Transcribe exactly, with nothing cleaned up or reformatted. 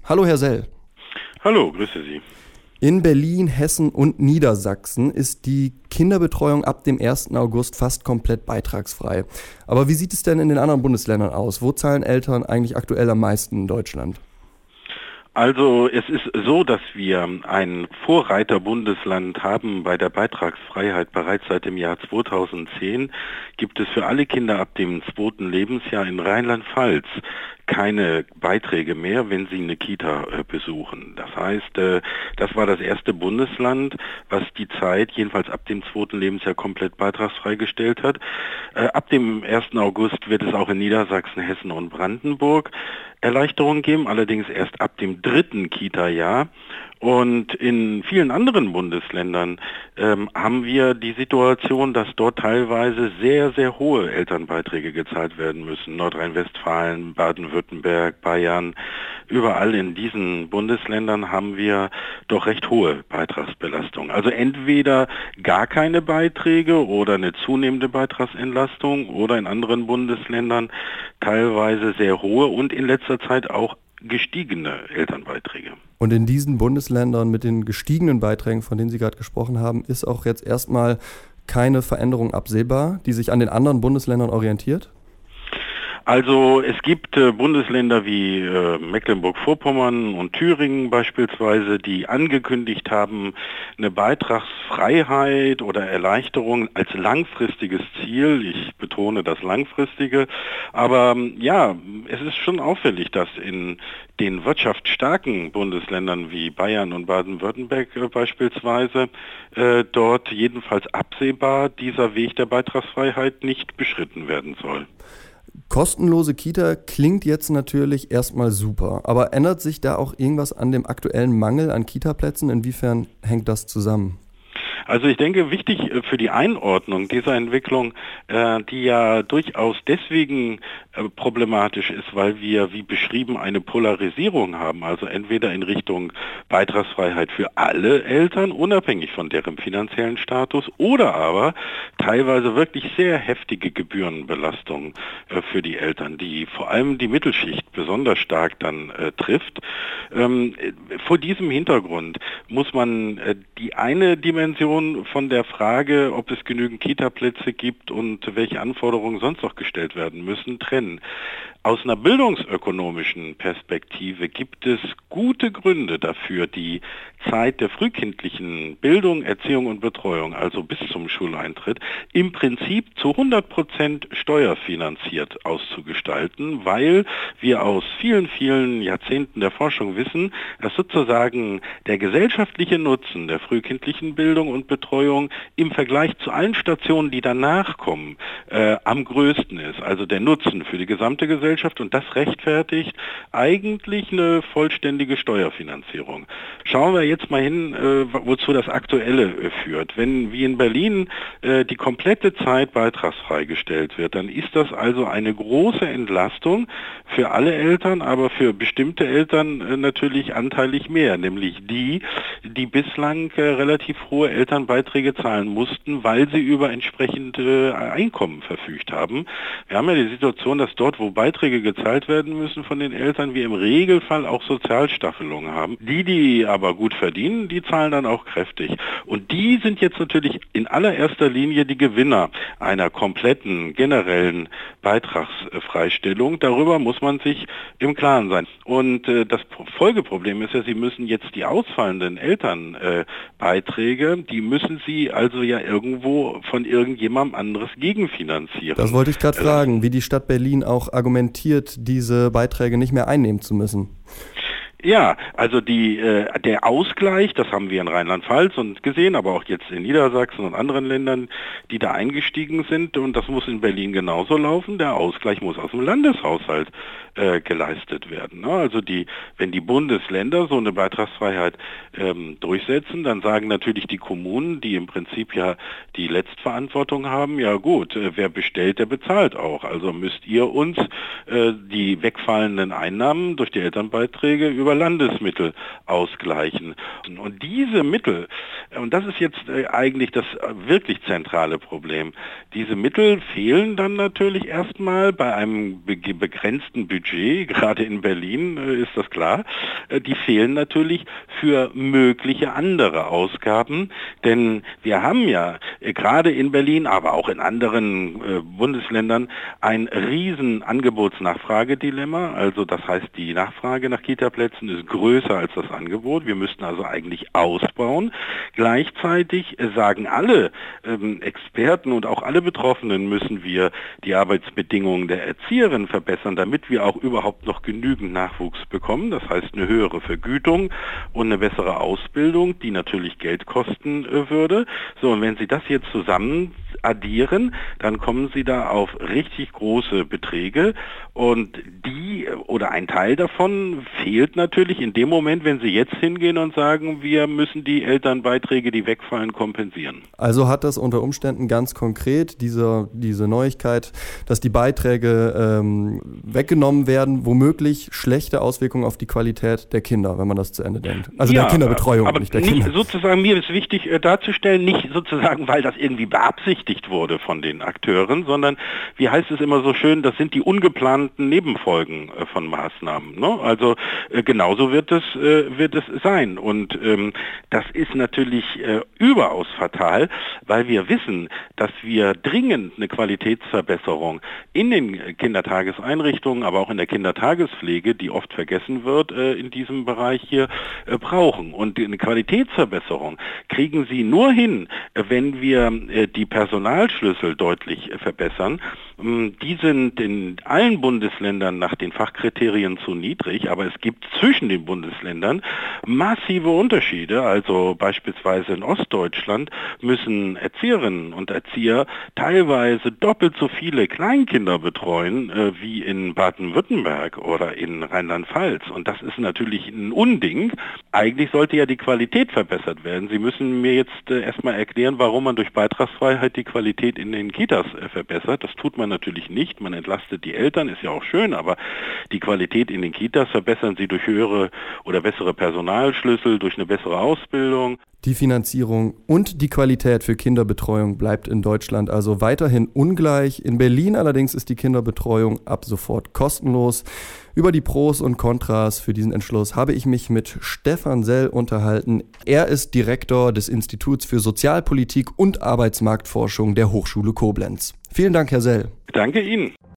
Hallo Herr Sell. Hallo, grüße Sie. In Berlin, Hessen und Niedersachsen ist die Kinderbetreuung ab dem ersten August fast komplett beitragsfrei. Aber wie sieht es denn in den anderen Bundesländern aus? Wo zahlen Eltern eigentlich aktuell am meisten in Deutschland? Also es ist so, dass wir ein Vorreiterbundesland haben bei der Beitragsfreiheit. Bereits seit dem Jahr zweitausendzehn gibt es für alle Kinder ab dem zweiten Lebensjahr in Rheinland-Pfalz keine Beiträge mehr, wenn sie eine Kita äh, besuchen. Das heißt, äh, das war das erste Bundesland, was die Zeit jedenfalls ab dem zweiten Lebensjahr komplett beitragsfrei gestellt hat. Äh, ab dem ersten August wird es auch in Niedersachsen, Hessen und Brandenburg Erleichterungen geben, allerdings erst ab dem dritten Kita-Jahr. Und in vielen anderen Bundesländern ähm, haben wir die Situation, dass dort teilweise sehr, sehr hohe Elternbeiträge gezahlt werden müssen. Nordrhein-Westfalen, Baden-Württemberg, Bayern, überall in diesen Bundesländern haben wir doch recht hohe Beitragsbelastung. Also entweder gar keine Beiträge oder eine zunehmende Beitragsentlastung oder in anderen Bundesländern teilweise sehr hohe und in letzter Zeit auch gestiegene Elternbeiträge. Und in diesen Bundesländern mit den gestiegenen Beiträgen, von denen Sie gerade gesprochen haben, ist auch jetzt erstmal keine Veränderung absehbar, die sich an den anderen Bundesländern orientiert? Also es gibt äh, Bundesländer wie äh, Mecklenburg-Vorpommern und Thüringen beispielsweise, die angekündigt haben, eine Beitragsfreiheit oder Erleichterung als langfristiges Ziel. Ich betone das langfristige. Aber ja, es ist schon auffällig, dass in den wirtschaftsstarken Bundesländern wie Bayern und Baden-Württemberg äh, beispielsweise äh, dort jedenfalls absehbar dieser Weg der Beitragsfreiheit nicht beschritten werden soll. Kostenlose Kita klingt jetzt natürlich erstmal super, aber ändert sich da auch irgendwas an dem aktuellen Mangel an Kitaplätzen? Inwiefern hängt das zusammen? Also ich denke, wichtig für die Einordnung dieser Entwicklung, äh, die ja durchaus deswegen äh, problematisch ist, weil wir, wie beschrieben, eine Polarisierung haben, also entweder in Richtung Beitragsfreiheit für alle Eltern, unabhängig von deren finanziellen Status, oder aber teilweise wirklich sehr heftige Gebührenbelastungen äh, für die Eltern, die vor allem die Mittelschicht besonders stark dann äh, trifft. Ähm, vor diesem Hintergrund muss man äh, die eine Dimension von der Frage, ob es genügend Kitaplätze gibt und welche Anforderungen sonst noch gestellt werden müssen, trennen. Aus einer bildungsökonomischen Perspektive gibt es gute Gründe dafür, die Zeit der frühkindlichen Bildung, Erziehung und Betreuung, also bis zum Schuleintritt, im Prinzip zu hundert Prozent steuerfinanziert auszugestalten, weil wir aus vielen, vielen Jahrzehnten der Forschung wissen, dass sozusagen der gesellschaftliche Nutzen der frühkindlichen Bildung und Betreuung im Vergleich zu allen Stationen, die danach kommen, äh, am größten ist. Also der Nutzen für die gesamte Gesellschaft, und das rechtfertigt eigentlich eine vollständige Steuerfinanzierung. Schauen wir jetzt mal hin, äh, wozu das Aktuelle äh, führt. Wenn wie in Berlin äh, die komplette Zeit beitragsfrei gestellt wird, dann ist das also eine große Entlastung für alle Eltern, aber für bestimmte Eltern äh, natürlich anteilig mehr, nämlich die, die bislang äh, relativ hohe Elternbeiträge zahlen mussten, weil sie über entsprechende äh, Einkommen verfügt haben. Wir haben ja die Situation, dass dort, wo Beiträge gezahlt werden müssen von den Eltern, wir im Regelfall auch Sozialstaffelungen haben. Die, die aber gut verdienen, die zahlen dann auch kräftig. Und die sind jetzt natürlich in allererster Linie die Gewinner einer kompletten, generellen Beitragsfreistellung. Darüber muss man sich im Klaren sein. Und äh, das Folgeproblem ist ja, Sie müssen jetzt die ausfallenden Elternbeiträge, äh, die müssen Sie also ja irgendwo von irgendjemandem anderes gegenfinanzieren. Das wollte ich gerade äh, fragen, wie die Stadt Berlin auch argumentiert, diese Beiträge nicht mehr einnehmen zu müssen. Ja, also die, äh, der Ausgleich, das haben wir in Rheinland-Pfalz und gesehen, aber auch jetzt in Niedersachsen und anderen Ländern, die da eingestiegen sind, und das muss in Berlin genauso laufen, der Ausgleich muss aus dem Landeshaushalt äh, geleistet werden. Ne? Also die, wenn die Bundesländer so eine Beitragsfreiheit ähm, durchsetzen, dann sagen natürlich die Kommunen, die im Prinzip ja die Letztverantwortung haben, ja gut, äh, wer bestellt, der bezahlt auch. Also müsst ihr uns äh, die wegfallenden Einnahmen durch die Elternbeiträge über Landesmittel ausgleichen. Und diese Mittel, und das ist jetzt eigentlich das wirklich zentrale Problem, diese Mittel fehlen dann natürlich erstmal bei einem begrenzten Budget, gerade in Berlin ist das klar, die fehlen natürlich für mögliche andere Ausgaben, denn wir haben ja gerade in Berlin, aber auch in anderen äh, Bundesländern ein riesen Angebots-Nachfragedilemma, also das heißt, die Nachfrage nach Kitaplätzen ist größer als das Angebot, wir müssten also eigentlich ausbauen. Gleichzeitig sagen alle ähm, Experten und auch alle Betroffenen, müssen wir die Arbeitsbedingungen der Erzieherin verbessern, damit wir auch überhaupt noch genügend Nachwuchs bekommen, das heißt eine höhere Vergütung und eine bessere Ausbildung, die natürlich Geld kosten äh, würde. So, und wenn Sie das jetzt zusammen addieren, dann kommen Sie da auf richtig große Beträge und die oder ein Teil davon fehlt natürlich in dem Moment, wenn Sie jetzt hingehen und sagen, wir müssen die Elternbeiträge, die wegfallen, kompensieren. Also hat das unter Umständen ganz konkret diese, diese Neuigkeit, dass die Beiträge ähm, weggenommen werden, womöglich schlechte Auswirkungen auf die Qualität der Kinder, wenn man das zu Ende denkt. Also ja, der Kinderbetreuung, aber nicht der nicht Kinder. Sozusagen, mir ist wichtig äh, darzustellen, nicht sozusagen, weil das irgendwie beabsichtigt wurde von den Akteuren, sondern, wie heißt es immer so schön, das sind die ungeplanten Nebenfolgen äh, von Maßnahmen. Ne? Also äh, genauso wird es, äh, wird es sein. Und ähm, das ist natürlich äh, überaus fatal, weil wir wissen, dass wir dringend eine Qualitätsverbesserung in den Kindertageseinrichtungen, aber auch in der Kindertagespflege, die oft vergessen wird äh, in diesem Bereich hier, äh, brauchen. Und eine Qualitätsverbesserung kriegen Sie nur hin, äh, wenn wir äh, die Personalschlüssel deutlich äh, verbessern. Ähm, die sind in allen Bundesländern nach den Fachkriterien zu niedrig, aber es gibt zwischen den Bundesländern massive Unterschiede. Also beispielsweise in Ostdeutschland müssen Erzieherinnen und Erzieher teilweise doppelt so viele Kleinkinder betreuen äh, wie in Baden-Württemberg oder in Rheinland-Pfalz. Und das ist natürlich ein Unding. Eigentlich sollte ja die Qualität verbessert werden. Sie müssen mir jetzt äh, erstmal erklären, warum man durch Beitragsfreiheit die Qualität in den Kitas äh, verbessert. Das tut man natürlich nicht. Man entlastet die Eltern, ist ja auch schön, aber die Qualität in den Kitas verbessern Sie durch höhere oder bessere Personalschlüssel, durch eine bessere Ausbildung. Die Finanzierung und die Qualität für Kinderbetreuung bleibt in Deutschland also weiterhin ungleich. In Berlin allerdings ist die Kinderbetreuung ab sofort kostenlos. Über die Pros und Kontras für diesen Entschluss habe ich mich mit Stefan Sell unterhalten. Er ist Direktor des Instituts für Sozialpolitik und Arbeitsmarktforschung der Hochschule Koblenz. Vielen Dank, Herr Sell. Danke Ihnen.